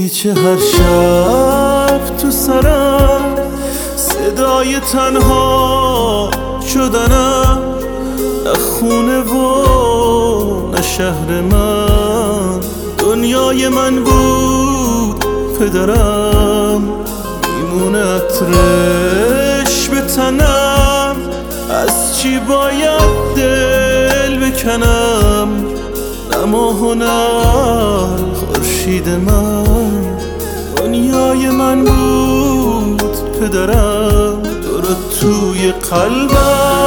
پیچ هر شب تو سرم، صدای تنها شدنم، نه خونه و نه شهر من. دنیای من بود پدرم، میمونه عطرش به تنم. از چی باید دل بکنم، نه ماه و نه خورشید من. دنیای من بود پدرم، تو رو توی قلبم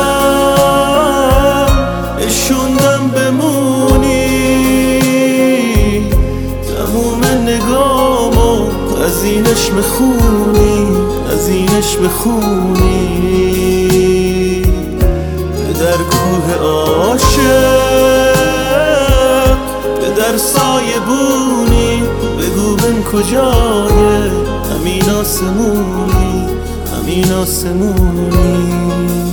نشوندم بمونی. تموم نگامو از اینش بخونی، از اینش بخونی. در کوه عاشق، به در سایه بونی، بگو بن کجایه، همین آسمونی، همین آسمونی.